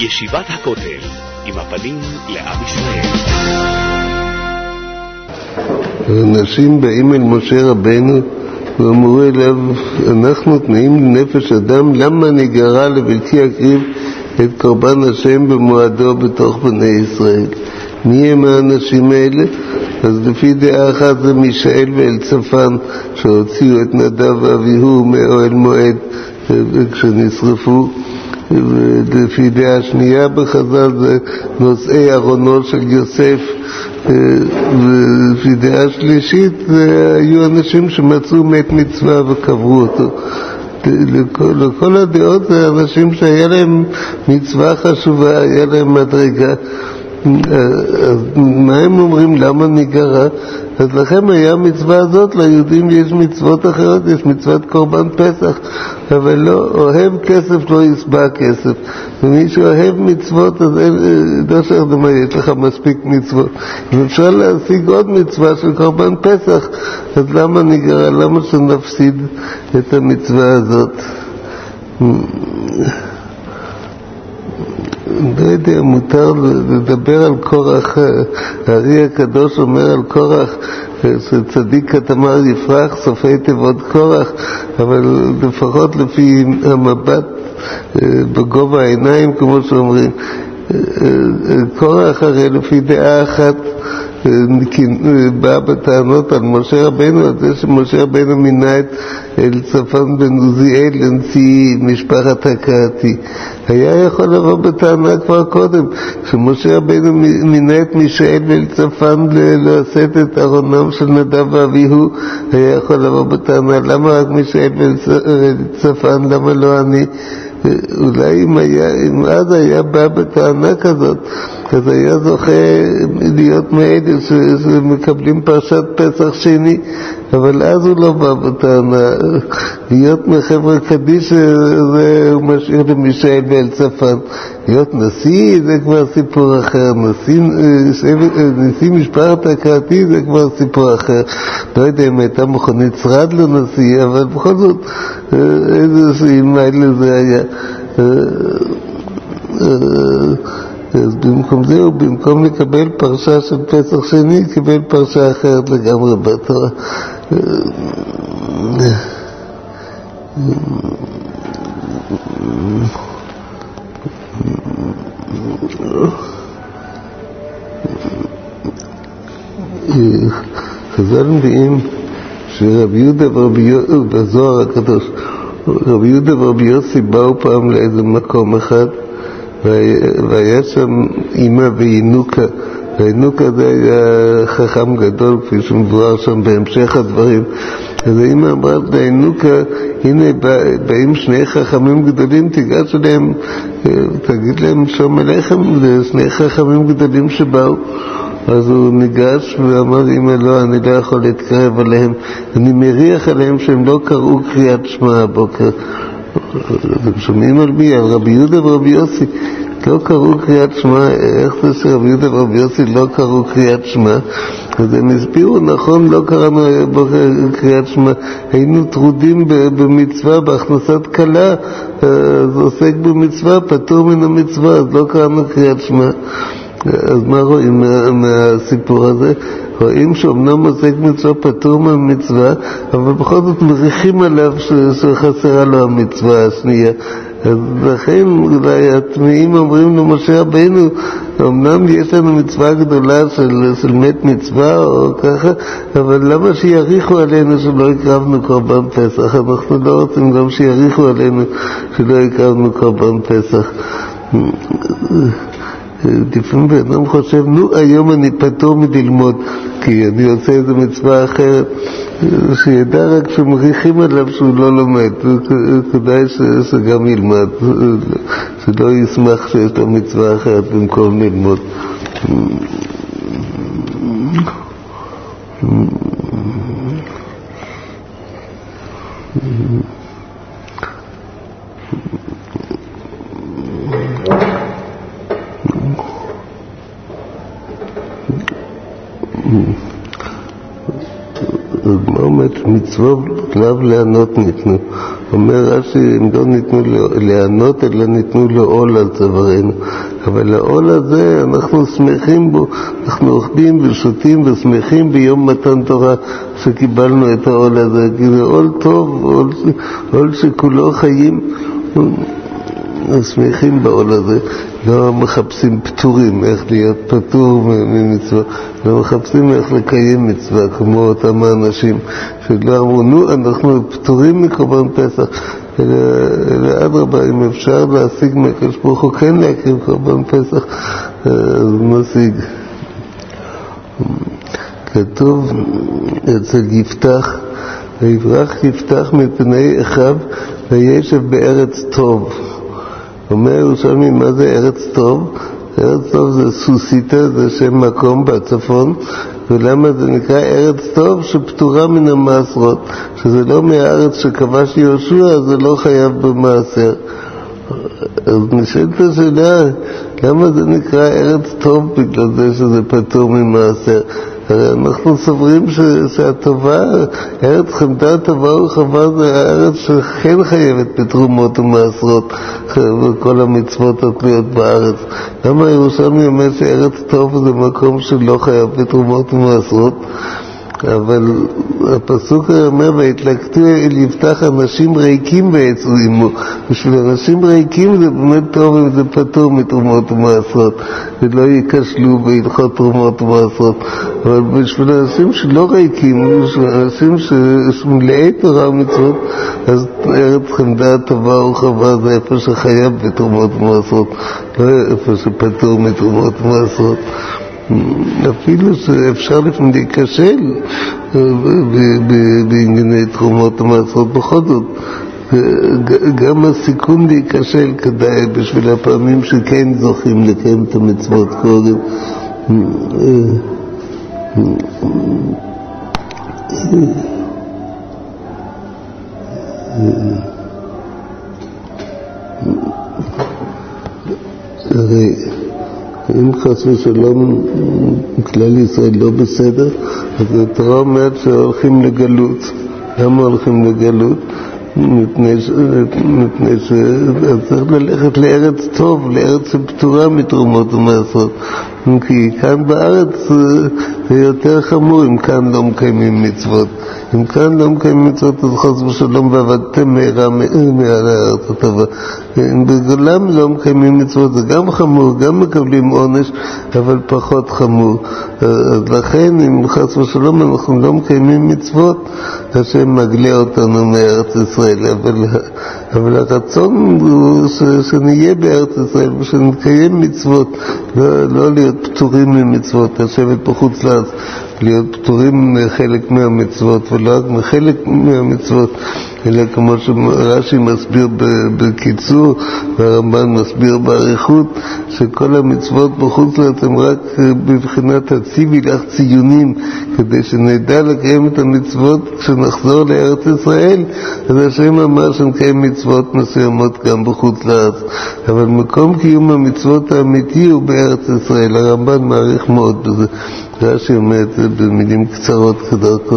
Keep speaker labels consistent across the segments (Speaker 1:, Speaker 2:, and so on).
Speaker 1: ישיבת הכותל, עם הפנים לעם ישראל.
Speaker 2: אנשים באים אל משה רבנו ואמרו אליו, אנחנו תנאים לנפש אדם, למה נגרע לבלתי אקריב את קורבן השם במועדו בתוך בני ישראל? מי הם האנשים האלה? אז לפי דעה אחת זה מישאל ואלצפן שהוציאו את נדב ואביהו מאוהל מועד כשנשרפו, ולפי דעה שנייה בחז"ל זה נושאי ארונו של יוסף, ולפי דעה שלישית זה היו אנשים שמצאו מת מצווה וקברו אותו. לכל הדעות זה אנשים שהיה להם מצווה חשובה, היה להם מדרגה. אז מה הם אומרים? למה נגרע? אז לכם היה מצווה הזאת, ליהודים יש מצוות אחרות, יש מצוות קורבן פסח, אבל לא אוהב כסף לא יסבע כסף, ומי שאוהב מצוות אז לא שרדמה, יש לך מספיק מצוות, ואפשר להשיג עוד מצווה של קורבן פסח, אז למה נגרע? למה שנפסיד את המצווה הזאת? לא יודע, מותר לדבר על קורח. הארי הקדוש אומר על קורח שצדיק כתמר יפרח, סופי תיבות קורח, אבל לפחות לפי המבט בגובה העיניים, כמו שאומרים, קורח הרי לפי דעה אחת בא בטענות על משה רבנו, על זה שמשה רבנו מינה את אלצפן בן עוזיאל לנשיא משפחת הקהתי. היה יכול לבוא בטענה כבר קודם, שמשה רבנו מינה את מישאל ואלצפן לשאת את ארונם של נדב ואביהו, היה יכול לבוא בטענה, למה רק מישאל ואלצפן, למה לא אני? אולי אם אז היה בא בטענה כזאת, אז היה זוכה להיות מאלה שמקבלים פרשת פסח שני, אבל אז הוא לא בא בטענה. להיות מחברה קדיש זה הוא משאיר למישאל ואלצפן. להיות נשיא זה כבר סיפור אחר, נשיא משפחת הקהתי זה כבר סיפור אחר. לא יודע אם הייתה מכונית שרד לנשיא, אבל בכל זאת איזה מיילה זה היה. אז במקום זה, במקום לקבל פרשה של פסח שני, קיבל פרשה אחרת לגמרי בתורה. חז"ל מביאים שרבי יהודה בזוהר הקדוש, רבי יהודה ורבי יוסי באו פעם לאיזה מקום אחד, והיה שם אמא וינוקה, וינוקה זה היה חכם גדול כפי שמבואר שם בהמשך הדברים. אז האמא אמרה לינוקה, הנה באים שני חכמים גדולים, תיגש אליהם, תגיד להם שלום עליכם, זה שני חכמים גדולים שבאו. אז הוא ניגש ואמר, אמא לא, אני לא יכול להתקרב עליהם, אני מריח עליהם שהם לא קראו קריאת שמע הבוקר. אתם שומעים על מי? על רבי יהודה ורבי יוסי. לא קראו קריאת שמע. איך זה שרבי יהודה ורבי יוסי לא קראו קריאת שמע? אז הם הסבירו, נכון, לא קראנו קריאת שמע, היינו טרודים במצווה, בהכנסת קלה, אז עוסק במצווה, פטור מן המצווה, אז לא קראנו קריאת שמע. אז מה רואים מהסיפור הזה? רואים שאומנם עוסק מצווה פטור מהמצווה, אבל בכל זאת מריחים עליו שחסרה לו המצווה השנייה. אז לכן אולי התמיעים אומרים למשה רבנו, אמנם יש לנו מצווה גדולה של מת מצווה או ככה, אבל למה שיריחו עלינו שלא הקרבנו קורבן פסח? אנחנו לא רוצים גם שיריחו עלינו שלא הקרבנו קורבן פסח. לפעמים בן חושב, נו היום אני פטור מללמוד כי אני עושה איזו מצווה אחרת, שידע רק שמריחים עליו שהוא לא לומד, כדאי שגם ילמד, שלא ישמח שיש לו מצווה אחרת במקום ללמוד. הגמרא אומרת מצוות לאו לענות ניתנו. אומר רש"י, הם לא ניתנו לענות, אלא ניתנו לעול על צווארנו. אבל העול הזה, אנחנו שמחים בו, אנחנו אוכלים ושותים ושמחים ביום מתן תורה שקיבלנו את העול הזה, כי זה עול טוב, עול שכולו חיים. שמחים בעול הזה, לא מחפשים פטורים, איך להיות פטור ממצווה, לא מחפשים איך לקיים מצווה, כמו אותם האנשים שלא אמרו, נו, אנחנו פטורים מקורבן פסח, אלא אדרבה, אם אפשר להשיג מהקדוש ברוך הוא כן להקריב קורבן פסח, אז משיג. כתוב אצל יפתח, ויברח יפתח מפני אחיו וישב בארץ טוב. אומר ירושלמי, מה זה ארץ טוב? ארץ טוב זה סוסיתא, זה שם מקום בצפון. ולמה זה נקרא ארץ טוב? שפטורה מן המעשרות, שזה לא מהארץ שכבש יהושע, זה לא חייב במעשר. אז נשאלת השאלה, למה זה נקרא ארץ טוב? בגלל זה שזה פטור ממעשר. אנחנו סוברים שהטובה, ארץ חמדה, טובה ורחבה, זה הארץ שכן חייבת בתרומות ומעשרות וכל המצוות התלויות בארץ. למה ירושלמי אומר שארץ טוב זה מקום שלא חייב בתרומות ומעשרות? אבל הפסוק אומר, והתלקטו אל יפתח אנשים ריקים ויצאו עמו. בשביל אנשים ריקים זה באמת טוב אם זה פטור מתרומות ומעשרות ולא ייכשלו בהלכות תרומות ומעשרות. אבל בשביל אנשים שלא ריקים, בשביל אנשים שמלאי תורה ומצוות, אז ארץ חמדה, טובה ורחבה זה איפה שחייב בתרומות ומעשרות, לא איפה שפטור מתרומות ומעשרות. אפילו שאפשר לפעמים להיכשל בענייני תרומות ומעשרות, בכל זאת גם הסיכון להיכשל כדאי בשביל הפעמים שכן זוכים לקיים את המצוות קודם. הרי אם חס ושלום כלל ישראל לא בסדר, אז התורה אומרת שהולכים לגלות. למה הולכים לגלות? מפני שצריך ללכת לארץ טוב, לארץ שפטורה מתרומות ומעשרות. כי כאן בארץ זה יותר חמור אם כאן לא מקיימים מצוות. אם כאן לא מקיימים מצוות, אז חס ושלום ועבדתם מהרה מעל הארץ הטובה. אם בגולם לא מקיימים מצוות, זה גם חמור, גם מקבלים עונש, אבל פחות חמור. אז לכן, אם חס ושלום אנחנו לא מקיימים מצוות, השם מגלה אותנו מארץ ישראל. אבל הרצון הוא שנהיה בארץ ישראל ושנקיים מצוות, לא להיות פטורים ממצוות, לשבת בחוץ לארץ, להיות פטורים מחלק מהמצוות, ולא רק מחלק מהמצוות, אלא כמו שרש"י מסביר בקיצור, והרמב"ן מסביר באריכות, שכל המצוות בחוץ לארץ הם רק בבחינת הציבי לך ציונים, כדי שנדע לקיים את המצוות כשנחזור לארץ ישראל. אז השם אמר שנקיים מצוות מסוימות גם בחוץ לארץ, אבל מקום קיום המצוות האמיתי הוא בארץ ישראל. הרמב"ן מעריך מאוד בזה, רש"י אומר את זה במילים קצרות כדרכו,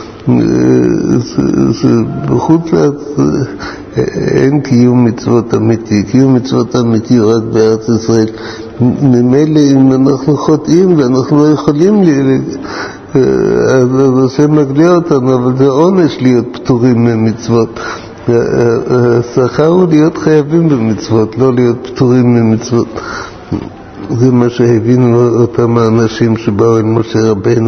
Speaker 2: שבחוץ לארץ אין קיום מצוות אמיתי. קיום מצוות אמיתי רק בארץ ישראל. ממילא אם אנחנו חוטאים ואנחנו לא יכולים אז השם מגלה אותנו, אבל זה עונש להיות פטורים ממצוות. השכר הוא להיות חייבים במצוות, לא להיות פטורים ממצוות. זה מה שהבינו אותם האנשים שבאו אל משה רבנו.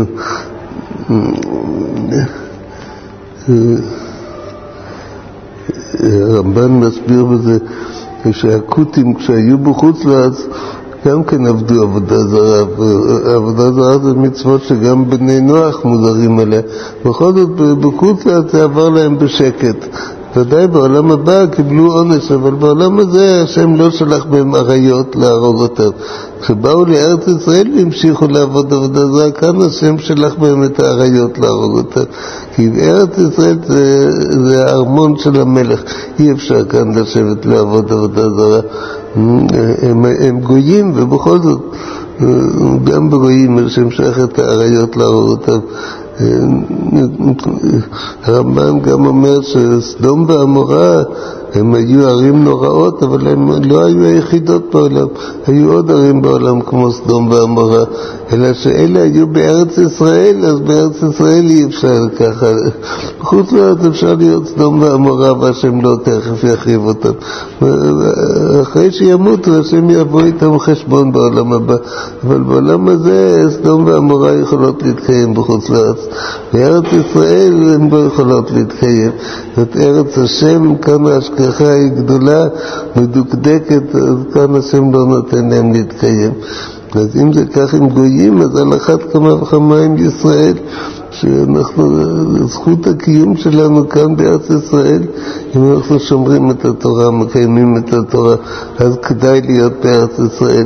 Speaker 2: הרמב"ן מסביר בזה שהכותים כשהיו בחוץ לארץ גם כן עבדו עבודה זרה, ועבודה זרה זה מצוות שגם בני נוח מוזרים עליה. בכל זאת בחוץ לארץ זה עבר להם בשקט. ודאי בעולם הבא קיבלו עונש, אבל בעולם הזה השם לא שלח בהם עריות להרוג אותם. כשבאו לארץ ישראל והמשיכו לעבוד עבודה זרה, כאן השם שלח בהם את העריות להרוג אותם. כי בארץ ישראל זה הארמון של המלך, אי אפשר כאן לשבת לעבוד עבודה זרה. הם גויים, ובכל זאת גם בגויים השם שלח את העריות להרוג אותם. הרמב"ן גם אומר שסדום ועמורה הם היו ערים נוראות, אבל הם לא היו היחידות בעולם. היו עוד ערים בעולם כמו סדום ועמורה, אלא שאלה היו בארץ ישראל, אז בארץ ישראל אי אפשר ככה. חוץ לארץ אפשר להיות סדום ועמורה, והשם לא תכף יחריב אותם. אחרי שימותו, השם יבוא איתם חשבון בעולם הבא. אבל בעולם הזה סדום ועמורה יכולות להתקיים בחוץ לארץ. בארץ ישראל הן לא יכולות להתקיים. זאת ארץ השם, כאן ההשגחה היא גדולה, מדוקדקת, אז כאן השם לא נותן להם להתקיים. אז אם זה כך עם גויים, אז על אחת כמה וכמה עם ישראל, שאנחנו, זכות הקיום שלנו כאן בארץ ישראל, אם אנחנו שומרים את התורה, מקיימים את התורה, אז כדאי להיות בארץ ישראל,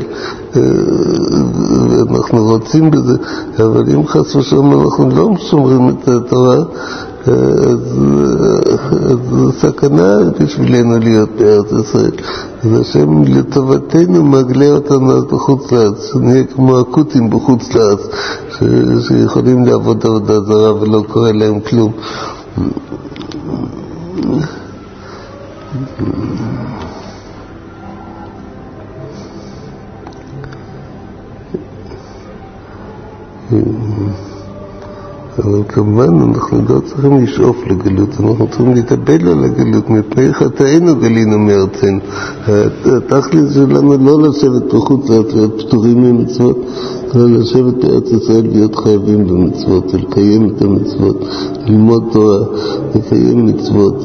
Speaker 2: ואנחנו רוצים בזה. אבל אם חס ושלום אנחנו לא שומרים את התורה, אז זו סכנה בשבילנו להיות בארץ ישראל. אז השם לטובתנו מגלה אותנו בחוץ לארץ, שנהיה כמו הקוטים בחוץ לארץ, שיכולים לעבוד עבודה זרה ולא קורה להם כלום. אבל כמובן אנחנו לא צריכים לשאוף לגלות, אנחנו צריכים להתאבל על הגלות, מפני חטאינו גלינו מארצנו. התכלית שלנו לא לשבת בחוץ לארץ להיות פטורים ממצוות, אלא לשבת בארץ ישראל להיות חייבים במצוות, לקיים את המצוות, ללמוד תורה, לקיים מצוות.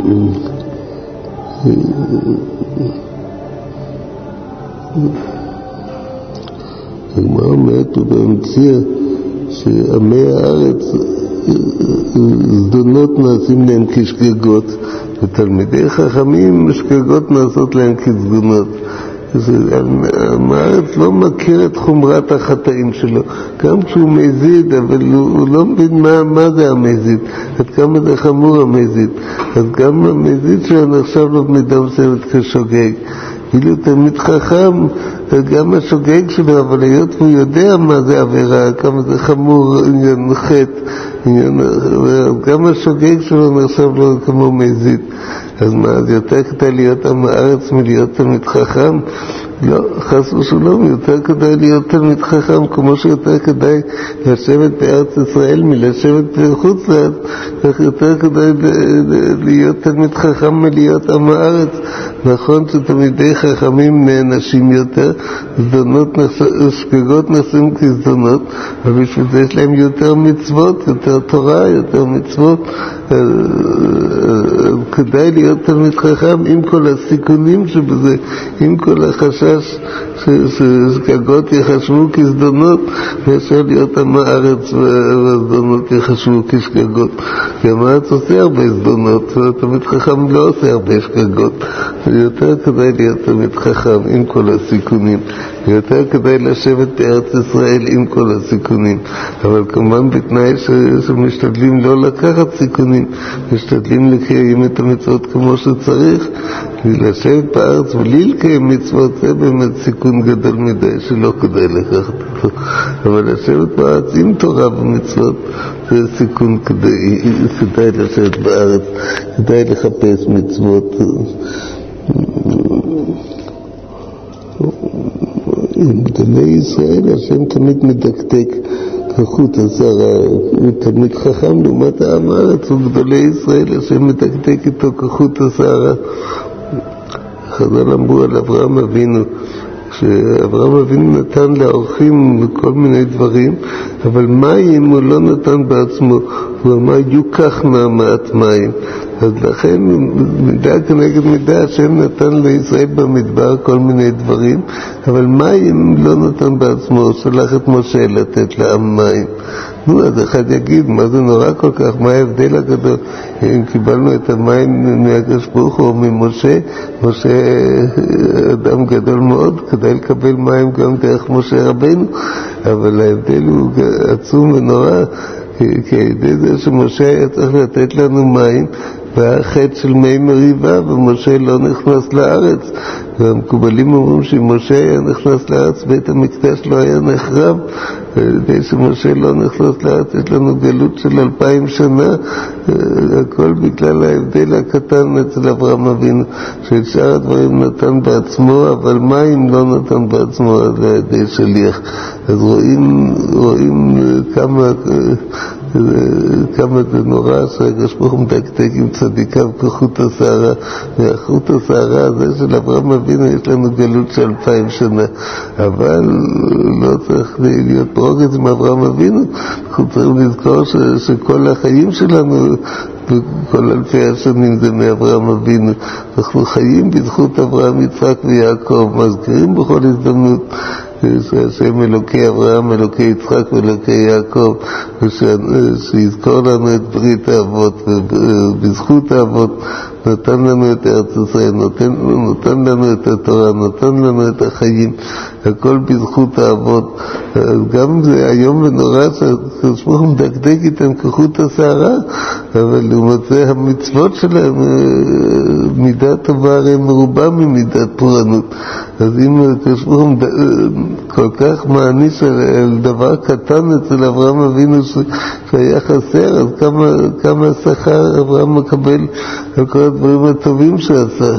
Speaker 2: הגמרא אומרת ובהמציאה שעמי הארץ זדונות נעשים להם כשגגות, ותלמידי חכמים שגגות נעשות להם כזדונות. עם הארץ לא מכיר את חומרת החטאים שלו, גם כשהוא מזיד, אבל הוא לא מבין מה זה המזיד, עד כמה זה חמור המזיד. אז גם המזיד שלו נחשב לו במידה מסוימת כשוגג. כאילו תלמיד חכם, גם השוגג שלו, אבל היות הוא יודע מה זה עבירה, כמה זה חמור, עניין חטא, גם השוגג שלו נחשב לו כמו מזיד. אז מה, אז יותר כדאי להיות עם הארץ מלהיות תלמיד חכם? לא, חס ושלום, יותר כדאי להיות תלמיד חכם, כמו שיותר כדאי לשבת בארץ ישראל מלשבת בחוץ לארץ, כך יותר כדאי להיות תלמיד חכם מלהיות עם הארץ. נכון שתלמידי חכמים נענשים יותר, שגגות נשים כזדונות, אבל בשביל זה יש להם יותר מצוות, יותר תורה, יותר מצוות. כדאי להיות תלמיד חכם עם כל הסיכונים שבזה, עם כל החשש ששגגות יחשבו כזדונות, מאשר להיות עם הארץ והזדונות יחשבו כשגגות. גם הארץ עושה הרבה זדונות, ותלמיד חכם לא עושה הרבה שגגות. יותר כדאי להיות תלמיד חכם עם כל הסיכונים, יותר כדאי לשבת בארץ ישראל עם כל הסיכונים, אבל כמובן בתנאי שמשתדלים לא לקחת סיכונים, משתדלים לקיים את המצוות כמו שצריך. לשבת בארץ בלי לקיים מצוות זה באמת סיכון גדול מדי שלא כדאי לקחת אותו, אבל לשבת בארץ עם תורה ומצוות זה סיכון. כדאי לשבת בארץ, כדאי לחפש מצוות. עם גדולי ישראל השם תמיד מדקדק כחוט השערה, הוא תלמיד חכם לעומת העם הארץ, וגדולי ישראל השם מדקדק איתו כחוט השערה. חז"ל אמרו על אברהם אבינו, שאברהם אבינו נתן לאורחים כל מיני דברים, אבל מים הוא לא נתן בעצמו, הוא אמר יוקח מהמעט מים. אז לכן מידה כנגד מידה השם נתן לישראל במדבר כל מיני דברים, אבל מים לא נתן בעצמו, הוא שלח את משה לתת לעם מים. אז אחד יגיד, מה זה נורא כל כך? מה ההבדל הגדול? אם קיבלנו את המים מהקדוש ברוך הוא ממשה, משה אדם גדול מאוד, כדאי לקבל מים גם דרך משה רבנו, אבל ההבדל הוא עצום ונורא, כי הידי זה שמשה היה צריך לתת לנו מים, והחטא של מי מריבה, ומשה לא נכנס לארץ. והמקובלים אומרים שמשה היה נכנס לארץ, בית המקדש לא היה נחרב. כדי שמשה לא נכנס לארץ, יש לנו גלות של 2000 שנה, הכל בגלל ההבדל הקטן אצל אברהם אבינו, שאת שאר הדברים נתן בעצמו, אבל מים לא נתן בעצמו על ידי שליח. אז רואים כמה זה נורא שהקדוש ברוך הוא מדקדק עם צדיקיו כחוט השערה, והחוט השערה הזה של אברהם אבינו יש לנו גלות של 2000 שנה, אבל לא צריך להיות פרוגת עם אברהם אבינו. אנחנו צריכים לזכור שכל החיים שלנו כל אלפי השנים זה מאברהם אבינו. אנחנו חיים בזכות אברהם, יצחק ויעקב, מזכירים בכל הזדמנות שהשם אלוקי אברהם, אלוקי יצחק ואלוקי יעקב, שיזכור לנו את ברית האבות, ובזכות האבות נתן לנו את ארץ ישראל, נתן לנו את התורה, נתן לנו את החיים, הכל בזכות האבות. גם זה היום ונורא שהקדוש ברוך הוא מדקדק איתם כחוט השערה, אבל לעומת זה המצוות שלהם, מידה טובה הרי מרובה ממידת פורענות. אז אם הקדוש ברוך הוא כל כך מעניש על דבר קטן אצל אברהם אבינו שהיה חסר, אז כמה שכר אברהם מקבל על כל הדברים הטובים שעשה.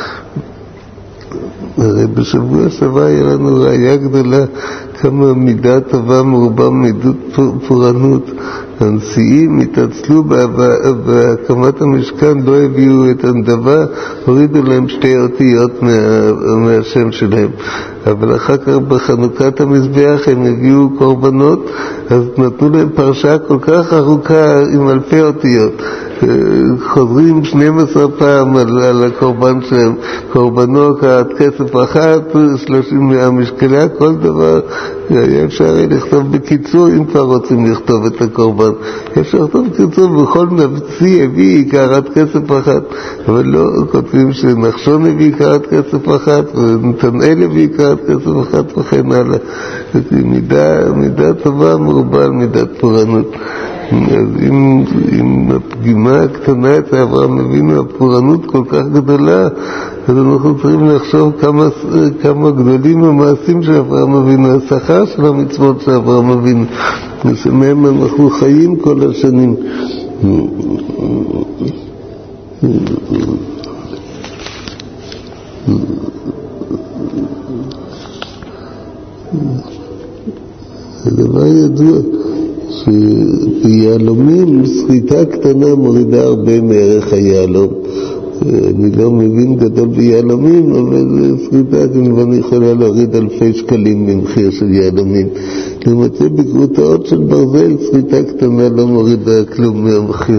Speaker 2: הרי בשבוע שעבר היה לנו ראיה גדולה כמה מידה טובה מרובה מידות פורענות. הנשיאים התעצלו בהקמת המשכן, לא הביאו את הנדבה, הורידו להם 2 אותיות מהשם שלהם, אבל אחר כך בחנוכת המזבח הם הביאו קורבנות, אז נתנו להם פרשה כל כך ארוכה עם 1000 אותיות, חוזרים 12 פעם על הקורבן שלהם, קורבנו הקעת כסף אחת, 30 מהמשקלה, כל דבר היה אפשר לכתוב בקיצור. אם כבר רוצים לכתוב את הקורבן, אפשר לכתוב בקיצור, בכל נבצי הביא קערת כסף אחת, אבל לא כותבים שנחשון הביא קערת כסף אחת ונתנאל הביא קערת כסף אחת וכן הלאה. מידה טובה מרובה על מידת פורענות. אז אם הפגימה הקטנה את אברהם אבינו, הפורענות כל כך גדולה, אז אנחנו צריכים לחשוב כמה גדולים המעשים של אברהם אבינו, השכר של המצוות של אברהם אבינו, שמהם אנחנו חיים כל השנים. הדבר ידוע שביהלומים שריטה קטנה מורידה הרבה מערך היהלום. אני לא מבין גדול ביהלומים, אבל שריטה כמובן יכולה להוריד 1000 שקלים במחיר של יהלומים. לעומת זה בגרוטאות של ברזל שריטה קטנה לא מורידה כלום מהמחיר.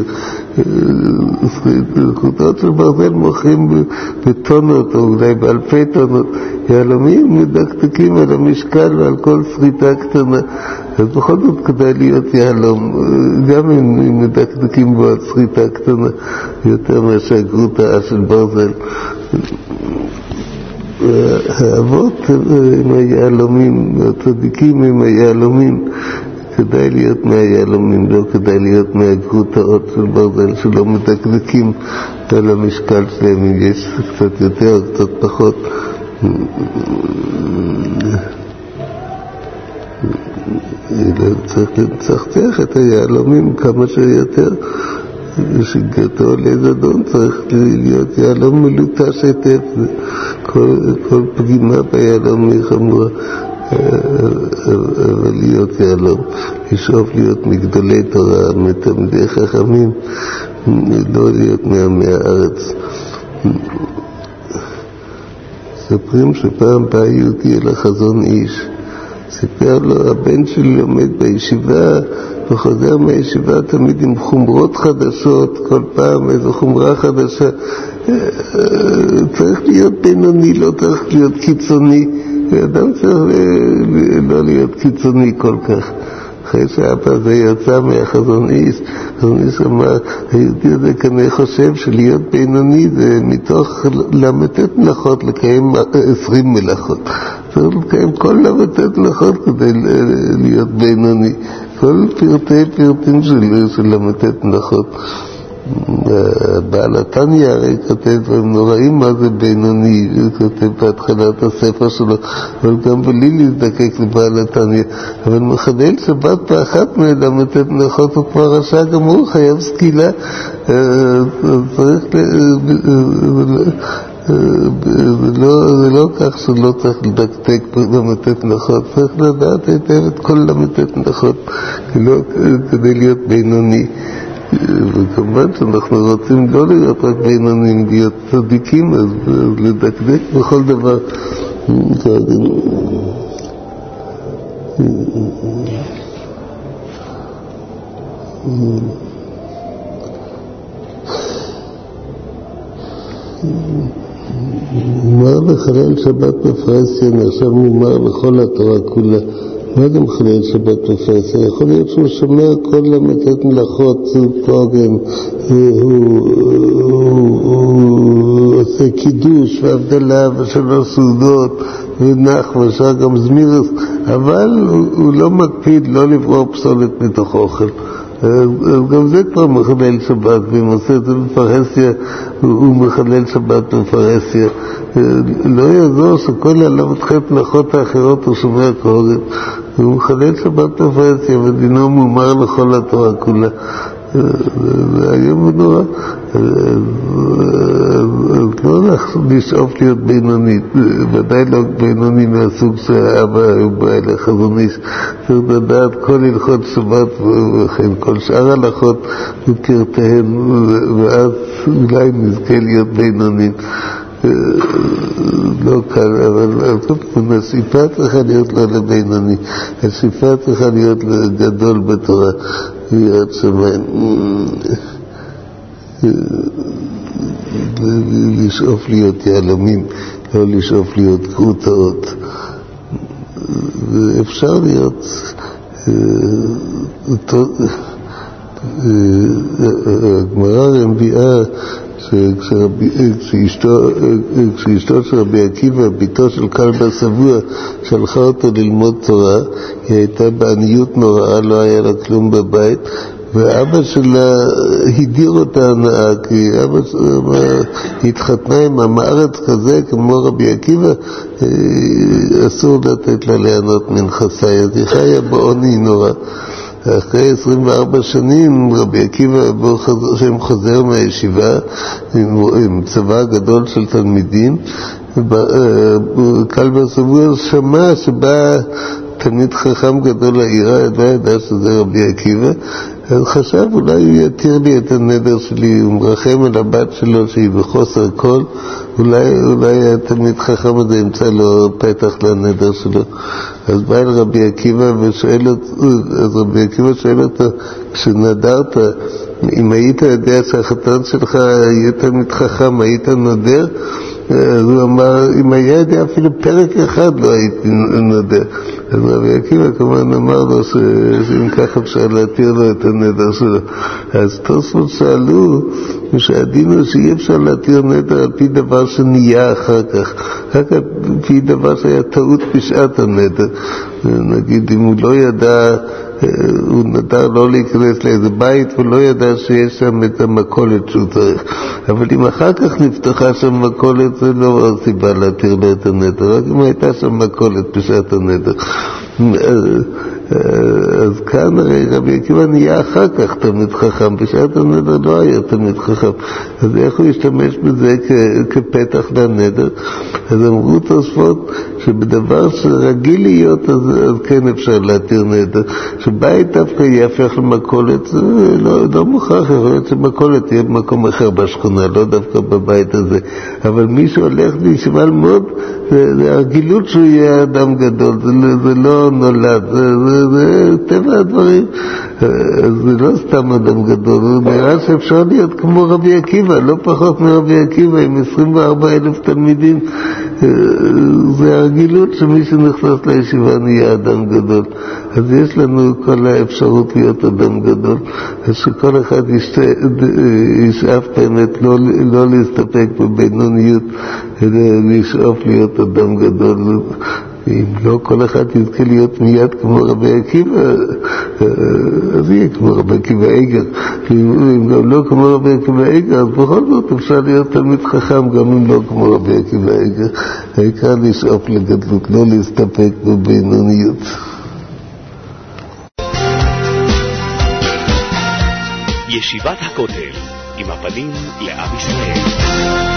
Speaker 2: גרוטאות של ברזל מוכרים בטונות או אולי ב1000 טונות. יהלומים מדקדקים על המשקל ועל כל שריטה קטנה. אז בכל זאת כדאי להיות יהלום, גם אם מדקדקים בו על שריטה קטנה יותר מאשר גרוטה של ברזל. האבות הם היהלומים, הצדיקים הם היהלומים, כדאי להיות מהיהלומים, לא כדאי להיות מהגרוטאות של ברזל שלא מדקדקים על המשקל שלהם, אם יש קצת יותר, קצת פחות. צריך לצחצח את היהלומים כמה שיותר. שגתו לזדון צריך להיות יהלום מלוטש היטב, כל פגימה ביהלום היא חמורה, אבל להיות יהלום, לשאוף להיות מגדולי תורה, מתלמידי חכמים, לא להיות מעמי הארץ. ספרים שפעם בא יהודי אל החזון איש, סיפר לו, הבן שלי לומד בישיבה וחוזר מהישיבה תמיד עם חומרות חדשות, כל פעם איזו חומרה חדשה. צריך להיות בינוני, לא צריך להיות קיצוני. אדם צריך לא להיות קיצוני כל כך. אחרי שהאבא הזה יצא מהחזון איש, חזון איש אמר, היהודי הזה כנראה חושב שלהיות בינוני זה מתוך למתת מלאכות לקיים 20 מלאכות. צריך לקיים כל למתת מלאכות כדי להיות בינוני. כל פרטים של למתת מלאכות. בעל התניא הרי כותב דברים נוראים מה זה בינוני, הוא כותב בהתחלת הספר שלו, אבל גם בלי להזדקק לבעל התניא. אבל מחלל שבת באחת מל"ט מלאכות הוא כבר רשע גמור, חייב סקילה. צריך זה לא כך שלא צריך לדקדק בל"ט מלאכות, צריך לדעת היטב את כל ל"ט מלאכות כדי להיות בינוני. וכמובן שאנחנו רוצים לא להיות רק בינונים, להיות צדיקים, אז לדקדק בכל דבר. מומר לחלל שבת בפרהסיה נחשב מומר לכל התורה כולה. מה זה מחלל שבת בפרהסיה? יכול להיות שהוא שומר כל ל"ט מלאכות, הוא פוגם, הוא עושה קידוש והבדלה ושלוש סעודות ונח ושאר גם זמירס, אבל הוא לא מקפיד לא לברור פסולת מתוך אוכל. גם זה כבר מחלל שבת, ואם עושה את זה בפרהסיה הוא מחלל שבת בפרהסיה. לא יעזור שכל הל"ח מלאכות האחרות הוא שומר כהוגן, הוא מחלל שבת בפרהסיה ודינו מומר לכל התורה כולה. זה היום ונורא. לא לשאוף להיות בינונית, ודאי לא בינוני מהסוג שהאבא בא אל החזון איש. צריך לדעת כל הלכות שבת וכן כל שאר הלכות ופרטיהן, ואז אולי נזכה להיות בינונים. לא קל, אבל השאיפה צריכה להיות לא לבינוני, השאיפה צריכה להיות גדול בתורה ויראת שמיים, לשאוף להיות יהלומים, לא לשאוף להיות גרוטאות. ואפשר להיות הגמרא מביאה כשאשתו של רבי עקיבא, ביתו של כלבא שבוע, שלחה אותו ללמוד תורה, היא הייתה בעניות נוראה, לא היה לה כלום בבית, ואבא שלה הדיר אותה הנאה, כי אבא שלה התחתנה עם המארץ כזה כמו רבי עקיבא, אסור לתת לה ליהנות מנכסי, אז היא חיה בעוני נורא. אחרי 24 שנים רבי עקיבא שם חוזר מהישיבה עם צבא גדול של תלמידים, כלבא שבוע שמע שבא תלמיד חכם גדול לעירה, לא ידע שזה רבי עקיבא, אז חשב אולי הוא יתיר לי את הנדר שלי, הוא מרחם על הבת שלו שהיא בחוסר כל, אולי התלמיד חכם הזה ימצא לו פתח לנדר שלו. אז בא אל רבי עקיבא ושואל אותו, אז רבי עקיבא שואל אותו, כשנדרת, אם היית יודע שהחתן שלך יהיה תלמיד חכם, היית נודר? אז הוא אמר, אם היה יודע אפילו פרק אחד לא הייתי נודר. אז רבי עקיבא כמובן אמר לו שאם ככה אפשר להתיר לו את הנדר שלו. אז תוספות שאלו שהדין הוא שאי אפשר להתיר נדר על פי דבר שנהיה אחר כך, רק על פי דבר שהיה טעות בשעת הנדר. נגיד אם הוא לא ידע, הוא נדר לא להיכנס לאיזה בית ולא ידע שיש שם את המקולת שהוא צריך, אבל אם אחר כך נפתחה שם מקולת זה לא סיבה להתיר לו את הנדר, רק אם הייתה שם מקולת בשעת הנדר. אז כאן הרי רבי עקיבא נהיה אחר כך תלמיד חכם, בשעת הנדר לא היה תלמיד חכם, אז איך הוא ישתמש בזה כפתח לנדר? אז אמרו תוספות שבדבר שרגיל להיות אז כן אפשר להתיר נדר, שבית דווקא יהפך למקולת זה לא מוכרח, יכול להיות שמקולת תהיה במקום אחר בשכונה, לא דווקא בבית הזה, אבל מי שהולך לישיבה ללמוד זה הרגילות שהוא יהיה אדם גדול, זה לא נולד, זה טבע הדברים, זה לא סתם אדם גדול, הוא נראה שאפשר להיות כמו רבי עקיבא, לא פחות מרבי עקיבא עם 24,000 תלמידים, זה הרגילות שמי שנכנס לישיבה נהיה אדם גדול. אז יש לנו כל האפשרות להיות אדם גדול, אז שכל אחד ישאף באמת לא להסתפק בבינוניות, אלא לשאוף להיות אדם גדול. ואם לא כל אחד יזכה להיות מיד כמו רבי עקיבא, אז יהיה כמו רבי עקיבא איגר. ואם גם לא כמו רבי עקיבא איגר, אז בכל זאת אפשר להיות תלמיד חכם גם אם לא כמו רבי עקיבא איגר. העיקר לשאוף לגדלות, לא להסתפק בבינוניות.
Speaker 1: ישיבת הכותל, עם הפנים לעם ישראל.